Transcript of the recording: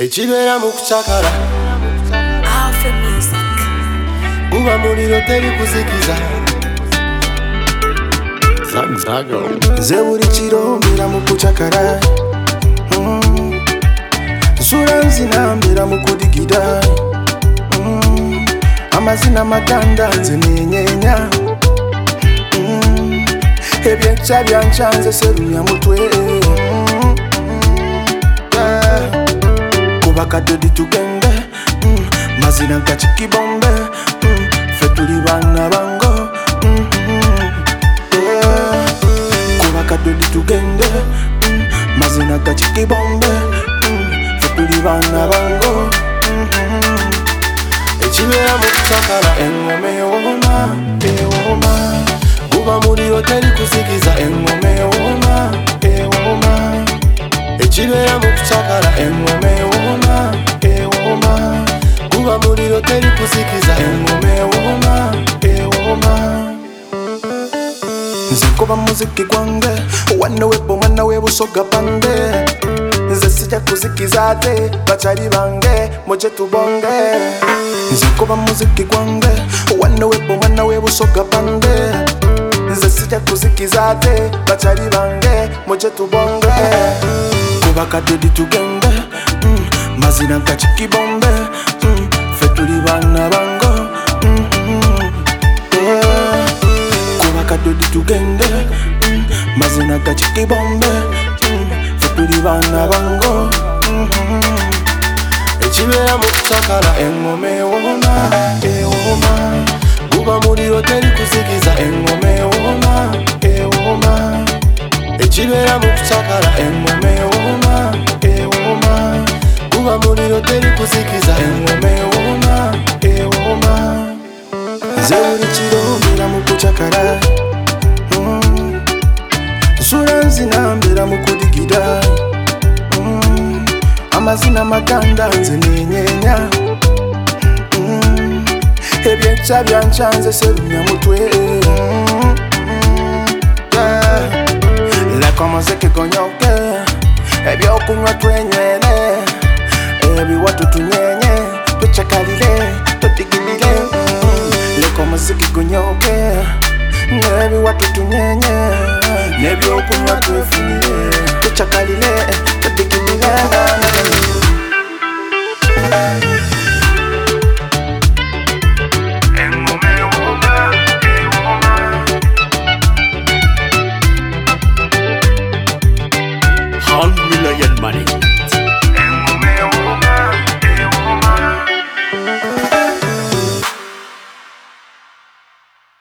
Echibera mu kuchakala Alpha Music. Uba muliro teri kuzikiza Zago Nze buli kiro mbera mu kuchakala Nsula nzinambera mu kudigida Amazina maganda nze nenyenya Ebyenkya byankyanze serunya mutwe Bakadodi tugende mazina nkachikibombe fe tuli bana bango Bakadodi tugende mazina nkachikibombe fe tuli bana bango Echibera mu kuchakala engome yoma ewoma Guba muliro teri kuzikiza engome yoma ewoma Echibera mu kuchakala engome ewoma ewoma Guba muliro teri kuzikiza engome ewoma ewoma Nze kuba muziki gwange wana webo mwana webusoga pande Nze sija kuzikiza ate bachari bange moje tubonge Nze kuba muziki gwange wana webo mwana webusoga pande Nze sija kuzikiza ate bachari bange moje tubonge Bakadodi tugende mazina nkachikibombe fe tuli bana bango Bakadodi tugende mazina nkachikibombe fe tuli bana bango Echibera mu kuchakala engome ewoma ewoma Guba muliro teri kuzikiza engome ewoma ewoma Echibera mu kuchakala engome ewoma ewoma Guba muliro teri kuzikiza engome ewoma ewoma Nze buli kiro mbera mu kuchakala Nsula nzinambera mu kudigida Amazina maganda nze nenyenya Ebyenkya byankyanze serunya mutwe Leka muziki gonyoke Ebyokunywa twenywele Ebiwatu tunyenye Tuchakalile, tutigilile Leka muziki gonyoke Ebiwatu tunyenye Nebyokunywa twefunile Tuchakalile, tutigilile